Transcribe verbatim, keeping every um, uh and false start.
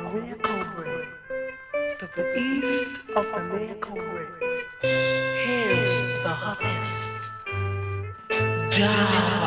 Miracle Bread. To the east of the Miracle Bread. Here's the hottest job.